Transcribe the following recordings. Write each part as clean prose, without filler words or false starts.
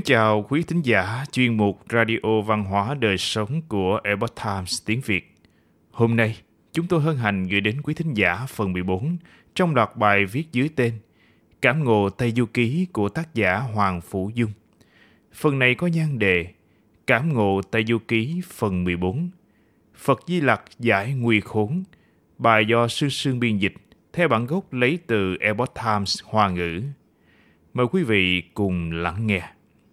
chào quý thính giả chuyên mục Radio Văn hóa Đời Sống của Epoch Times tiếng Việt. Hôm nay, chúng tôi hân hạnh gửi đến quý thính giả phần 14 trong loạt bài viết dưới tên Cảm ngộ Tây Du Ký của tác giả Hoàng Phủ Dung. Phần này có nhan đề Cảm ngộ Tây Du Ký phần 14. Phật Di Lặc giải nguy khốn. Bài do Sương Sương biên dịch theo bản gốc lấy từ Epoch Times Hoa ngữ. Mời quý vị cùng lắng nghe.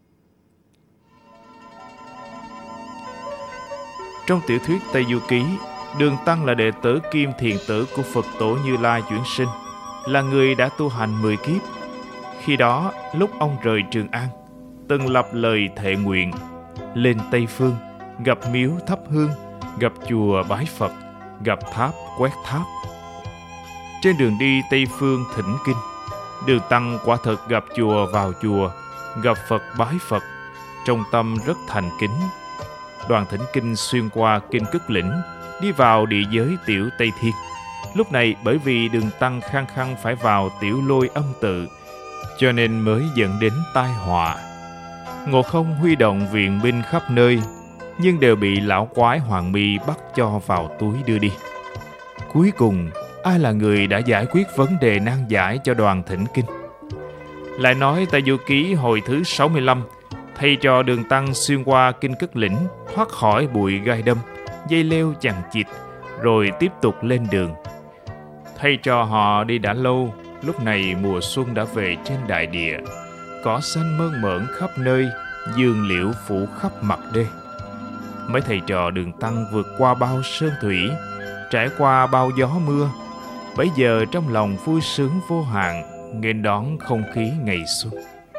Trong tiểu thuyết Tây Du Ký, Đường Tăng là đệ tử kim thiền tử của Phật Tổ Như Lai chuyển sinh, là người đã tu hành 10 kiếp. Khi đó, lúc ông rời Trường An, từng lập lời thệ nguyện, lên Tây Phương, gặp miếu thắp hương, gặp chùa bái Phật, gặp tháp quét tháp. Trên đường đi Tây Phương thỉnh kinh, Đường Tăng quả thật gặp chùa vào chùa, gặp Phật bái Phật, trong tâm rất thành kính. Đoàn thỉnh kinh xuyên qua kinh Cất Lĩnh, đi vào địa giới tiểu Tây Thiên. Lúc này bởi vì Đường Tăng khăng khăng phải vào tiểu Lôi Âm tự, cho nên mới dẫn đến tai họa. Ngộ Không huy động viện binh khắp nơi, nhưng đều bị lão quái Hoàng Mi bắt cho vào túi đưa đi. Cuối cùng, ai là người đã giải quyết vấn đề nan giải cho đoàn thỉnh kinh? Lại nói Tây Du Ký hồi thứ 65, thầy trò Đường Tăng xuyên qua kinh Cất Lĩnh, thoát khỏi bụi gai đâm, dây leo chằng chịt, rồi tiếp tục lên đường. Thầy trò họ đi đã lâu, lúc này mùa xuân đã về trên đại địa, cỏ xanh mơn mởn khắp nơi, dương liễu phủ khắp mặt đê. Mấy thầy trò Đường Tăng vượt qua bao sơn thủy, trải qua bao gió mưa, bấy giờ trong lòng vui sướng vô hạn, nghênh đón không khí ngày xuân.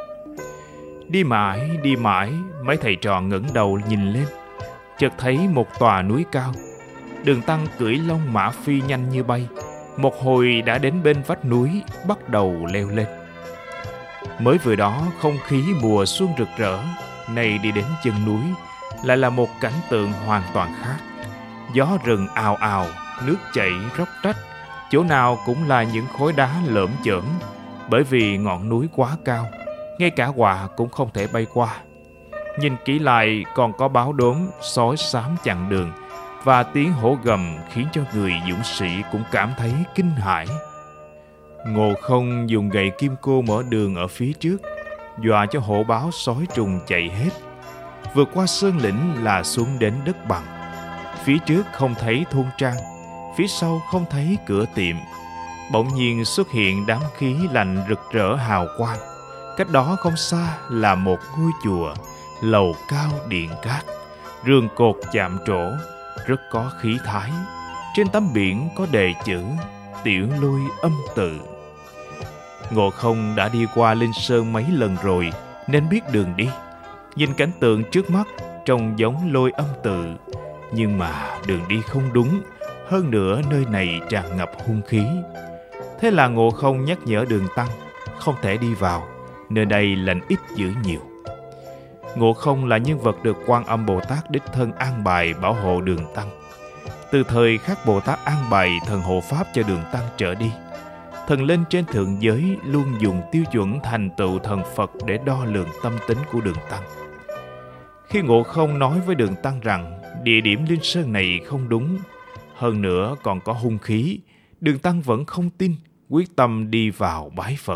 Đi mãi, mấy thầy trò ngẩng đầu nhìn lên, chợt thấy một tòa núi cao. Đường Tăng cưỡi long mã phi nhanh như bay, một hồi đã đến bên vách núi, bắt đầu leo lên. Mới vừa đó không khí mùa xuân rực rỡ, nay đi đến chân núi lại là một cảnh tượng hoàn toàn khác. Gió rừng ào ào, nước chảy róc rách, chỗ nào cũng là những khối đá lởm chởm, bởi vì ngọn núi quá cao, ngay cả quạ cũng không thể bay qua. Nhìn kỹ lại còn có báo đốm, sói xám chặn đường, và tiếng hổ gầm khiến cho người dũng sĩ cũng cảm thấy kinh hãi. Ngộ Không dùng gậy kim cô mở đường ở phía trước, dọa cho hổ báo sói trùng chạy hết. Vượt qua sơn lĩnh là xuống đến đất bằng. Phía trước không thấy thôn trang, phía sau không thấy cửa tiệm. Bỗng nhiên xuất hiện đám khí lạnh rực rỡ hào quang. Cách đó không xa là một ngôi chùa, lầu cao điện cát, rường cột chạm trổ, rất có khí thái. Trên tấm biển có đề chữ Tiểu Lôi Âm tự. Ngộ Không đã đi qua Linh Sơn mấy lần rồi nên biết đường đi. Nhìn cảnh tượng trước mắt trông giống Lôi Âm tự, nhưng mà đường đi không đúng, hơn nữa nơi này tràn ngập hung khí. Thế là Ngộ Không nhắc nhở Đường Tăng không thể đi vào, nơi đây lành ít dữ nhiều. Ngộ Không là nhân vật được Quan Âm Bồ Tát đích thân an bài bảo hộ Đường Tăng. Từ thời khắc Bồ Tát an bài thần hộ pháp cho Đường Tăng trở đi, thần linh trên thượng giới luôn dùng tiêu chuẩn thành tựu thần Phật để đo lường tâm tính của Đường Tăng. Khi Ngộ Không nói với Đường Tăng rằng địa điểm Linh Sơn này không đúng, hơn nữa còn có hung khí, Đường Tăng vẫn không tin, quyết tâm đi vào bái Phật.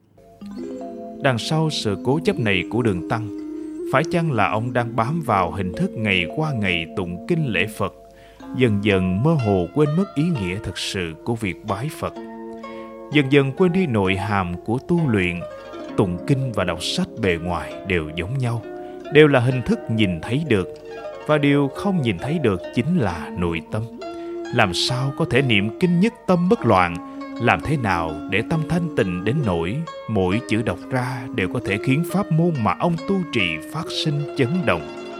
Đằng sau sự cố chấp này của Đường Tăng, phải chăng là ông đang bám vào hình thức ngày qua ngày tụng kinh lễ Phật, dần dần mơ hồ quên mất ý nghĩa thực sự của việc bái Phật, dần dần quên đi nội hàm của tu luyện. Tụng kinh và đọc sách bề ngoài đều giống nhau, đều là hình thức nhìn thấy được, và điều không nhìn thấy được chính là nội tâm. Làm sao có thể niệm kinh nhất tâm bất loạn? Làm thế nào để tâm thanh tịnh đến nỗi mỗi chữ đọc ra đều có thể khiến pháp môn mà ông tu trì phát sinh chấn động?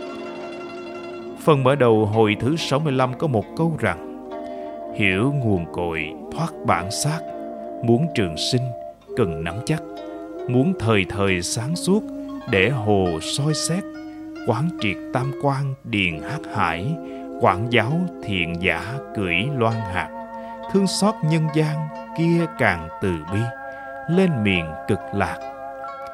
Phần mở đầu hồi thứ 65 có một câu rằng: hiểu nguồn cội thoát bản xác, muốn trường sinh cần nắm chắc, muốn thời thời sáng suốt để hồ soi xét, quán triệt tam quan điền hắc hải, quảng giáo thiện giả cưỡi loan hạt, thương xót nhân gian kia càng từ bi, lên miền cực lạc.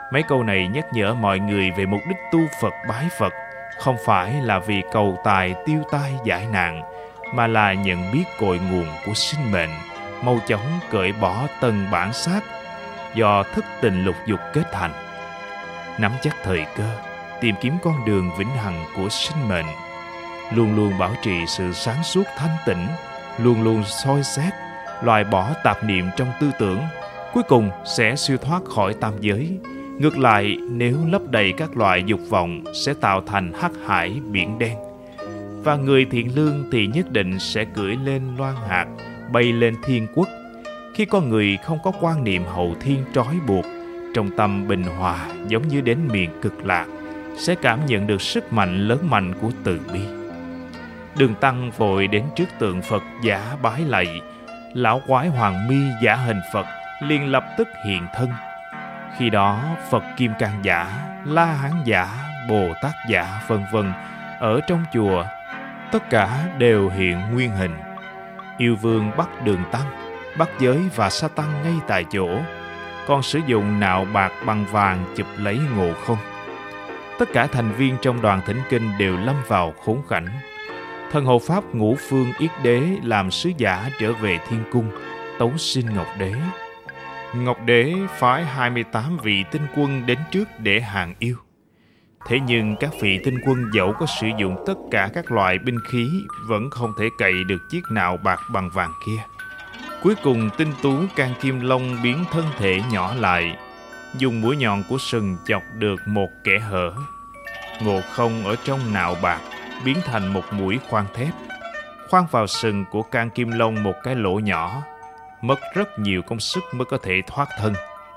Mấy câu này nhắc nhở mọi người về mục đích tu Phật bái Phật không phải là vì cầu tài tiêu tai giải nạn, mà là nhận biết cội nguồn của sinh mệnh, mau chóng cởi bỏ tầng bản xác do thức tình lục dục kết thành. Nắm chắc thời cơ, tìm kiếm con đường vĩnh hằng của sinh mệnh, luôn luôn bảo trì sự sáng suốt thanh tĩnh, luôn luôn soi xét, loại bỏ tạp niệm trong tư tưởng, cuối cùng sẽ siêu thoát khỏi tam giới. Ngược lại, nếu lấp đầy các loại dục vọng sẽ tạo thành hắc hải biển đen. Và người thiện lương thì nhất định sẽ cưỡi lên loan hạt, bay lên thiên quốc. Khi con người không có quan niệm hậu thiên trói buộc, trong tâm bình hòa giống như đến miền cực lạc, sẽ cảm nhận được sức mạnh lớn mạnh của từ bi. Đường Tăng vội đến trước tượng Phật giả bái lạy. Lão quái Hoàng Mi giả hình Phật liền lập tức hiện thân. Khi đó Phật Kim Cang giả, La Hán giả, Bồ Tát giả vân vân ở trong chùa tất cả đều hiện nguyên hình. Yêu Vương bắt Đường Tăng, bắt giới và sa tăng ngay tại chỗ, còn sử dụng nạo bạc bằng vàng chụp lấy Ngộ Không. Tất cả thành viên trong đoàn thỉnh kinh đều lâm vào khốn cảnh. Thần hộ pháp Ngũ Phương Yết Đế làm sứ giả trở về thiên cung tấu xin Ngọc Đế. Ngọc Đế phái 28 vị tinh quân đến trước để hàng yêu. Thế nhưng các vị tinh quân dẫu có sử dụng tất cả các loại binh khí vẫn không thể cậy được chiếc nạo bạc bằng vàng kia. Cuối cùng tinh tú Can Kim Long biến thân thể nhỏ lại, dùng mũi nhọn của sừng chọc được một kẽ hở. Ngộ Không ở trong nạo bạc biến thành một mũi khoan thép, khoan vào sừng của Can Kim Long một cái lỗ nhỏ, mất rất nhiều công sức mới có thể thoát thân.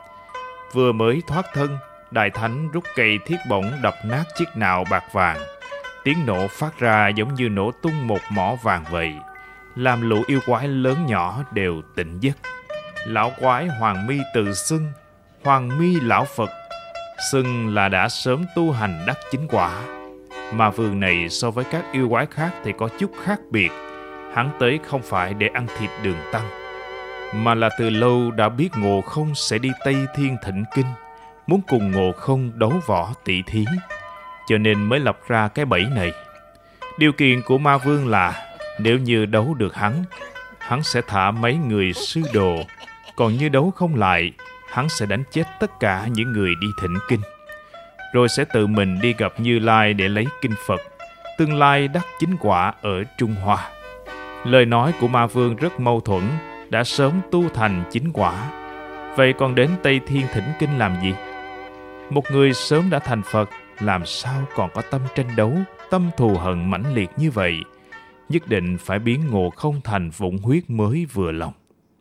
Vừa mới thoát thân, Đại Thánh rút cây thiết bổng đập nát chiếc nạo bạc vàng. Tiếng nổ phát ra giống như nổ tung một mỏ vàng vậy, làm lũ yêu quái lớn nhỏ đều tỉnh giấc. Lão quái Hoàng Mi tự xưng Hoàng Mi lão Phật, xưng là đã sớm tu hành đắc chính quả. Mà vườn này so với các yêu quái khác thì có chút khác biệt. Hắn tới không phải để ăn thịt Đường Tăng, mà là từ lâu đã biết Ngộ Không sẽ đi Tây Thiên thỉnh kinh, muốn cùng Ngộ Không đấu võ tỷ thí, cho nên mới lập ra cái bẫy này. Điều kiện của Ma Vương là nếu như đấu được hắn sẽ thả mấy người sư đồ, còn như đấu không lại, hắn sẽ đánh chết tất cả những người đi thỉnh kinh, rồi sẽ tự mình đi gặp Như Lai để lấy kinh Phật, tương lai đắc chính quả ở Trung Hoa. Lời nói của Ma Vương rất mâu thuẫn, đã sớm tu thành chính quả. Vậy còn đến Tây Thiên thỉnh kinh làm gì? Một người sớm đã thành Phật, làm sao còn có tâm tranh đấu, tâm thù hận mãnh liệt như vậy? Nhất định phải biến Ngộ Không thành vụng huyết mới vừa lòng.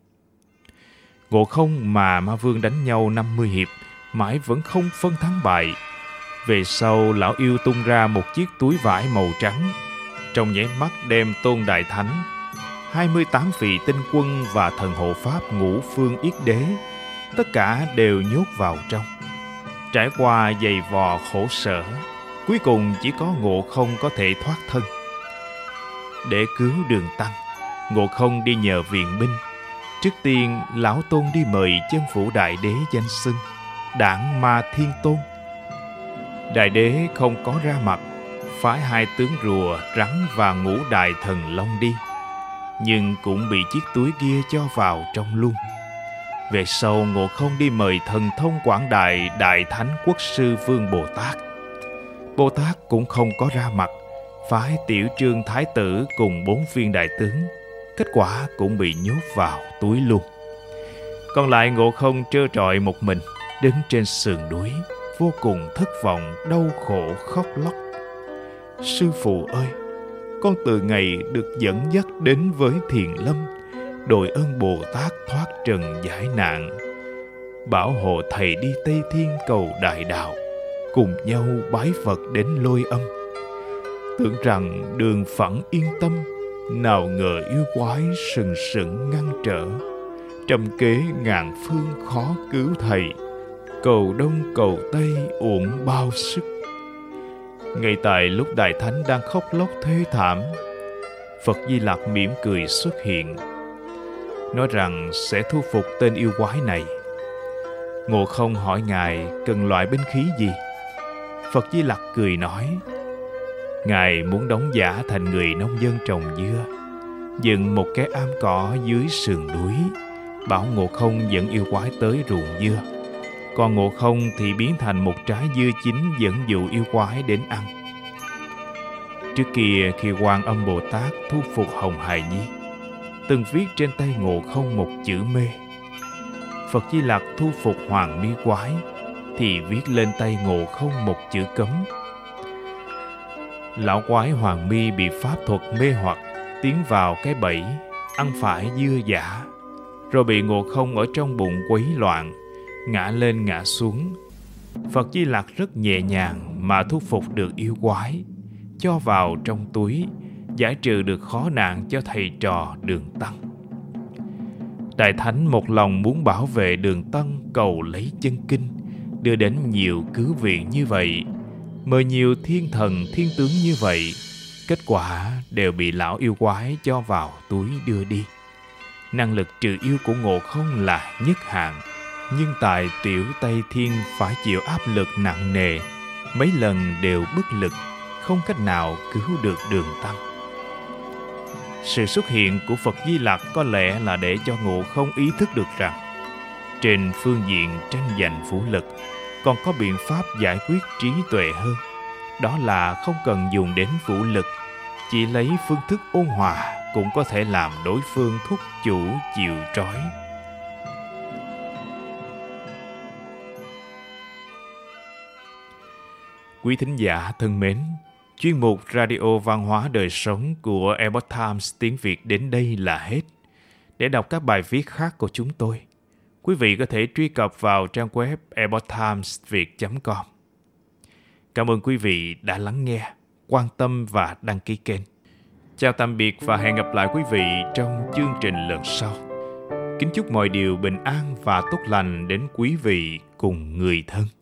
Ngộ Không mà Ma Vương đánh nhau 50 hiệp, mãi vẫn không phân thắng bại. Về sau, lão yêu tung ra một chiếc túi vải màu trắng, trong nháy mắt đem Tôn Đại Thánh, 28 vị tinh quân và thần hộ pháp Ngũ Phương Yết Đế, tất cả đều nhốt vào trong. Trải qua dày vò khổ sở, cuối cùng chỉ có Ngộ Không có thể thoát thân. Để cứu Đường Tăng, Ngộ Không đi nhờ viện binh. Trước tiên, lão Tôn đi mời Chân Phủ Đại Đế danh xưng Đản Ma Thiên Tôn. Đại Đế không có ra mặt, phái 2 tướng rùa, rắn và Ngũ Đại Thần Long đi, nhưng cũng bị chiếc túi kia cho vào trong luôn. Về sau, Ngộ Không đi mời thần thông quảng đại Đại Thánh Quốc Sư Vương Bồ Tát. Bồ Tát cũng không có ra mặt, phái Tiểu Trương Thái Tử cùng 4 viên đại tướng, kết quả cũng bị nhốt vào túi luôn. Còn lại Ngộ Không trơ trọi một mình, đứng trên sườn núi, vô cùng thất vọng, đau khổ khóc lóc. Sư phụ ơi, con từ ngày được dẫn dắt đến với Thiền Lâm, đội ơn Bồ Tát thoát trần giải nạn, bảo hộ thầy đi Tây Thiên cầu đại đạo, cùng nhau bái Phật đến Lôi Âm. Tưởng rằng đường phẳng yên tâm, nào ngờ yêu quái sừng sững ngăn trở, trăm kế ngàn phương khó cứu thầy, cầu đông cầu tây uổng bao sức. Ngay tại lúc Đại Thánh đang khóc lóc thê thảm, Phật Di Lặc mỉm cười xuất hiện, nói rằng sẽ thu phục tên yêu quái này. Ngộ Không hỏi Ngài cần loại binh khí gì. Phật Di Lặc cười nói, Ngài muốn đóng giả thành người nông dân trồng dưa, dựng một cái am cỏ dưới sườn núi, bảo Ngộ Không dẫn yêu quái tới ruộng dưa. Còn Ngộ Không thì biến thành một trái dưa chín dẫn dụ yêu quái đến ăn. Trước kia khi Quan Âm Bồ Tát thu phục Hồng Hài Nhi, từng viết trên tay Ngộ Không một chữ mê. Phật Di Lặc thu phục Hoàng Mi Quái thì viết lên tay Ngộ Không một chữ cấm. Lão quái Hoàng Mi bị pháp thuật mê hoặc, tiến vào cái bẫy, ăn phải dưa giả, rồi bị Ngộ Không ở trong bụng quấy loạn, ngã lên ngã xuống. Phật Di Lặc rất nhẹ nhàng mà thu phục được yêu quái, cho vào trong túi, giải trừ được khó nạn cho thầy trò Đường Tăng. Đại Thánh một lòng muốn bảo vệ Đường Tăng cầu lấy chân kinh, đưa đến nhiều cứu viện như vậy, mời nhiều thiên thần thiên tướng như vậy, kết quả đều bị lão yêu quái cho vào túi đưa đi. Năng lực trừ yêu của Ngộ Không là nhất hạng, nhưng tại Tiểu Tây Thiên phải chịu áp lực nặng nề, mấy lần đều bất lực, không cách nào cứu được Đường Tăng. Sự xuất hiện của Phật Di Lặc có lẽ là để cho Ngộ Không ý thức được rằng trên phương diện tranh giành vũ lực còn có biện pháp giải quyết trí tuệ hơn. Đó là không cần dùng đến vũ lực, chỉ lấy phương thức ôn hòa cũng có thể làm đối phương thúc chủ chịu trói. Quý thính giả thân mến, chuyên mục Radio Văn hóa Đời Sống của Epoch Times tiếng Việt đến đây là hết. Để đọc các bài viết khác của chúng tôi, quý vị có thể truy cập vào trang web epochtimesviet.com. Cảm ơn quý vị đã lắng nghe, quan tâm và đăng ký kênh. Chào tạm biệt và hẹn gặp lại quý vị trong chương trình lần sau. Kính chúc mọi điều bình an và tốt lành đến quý vị cùng người thân.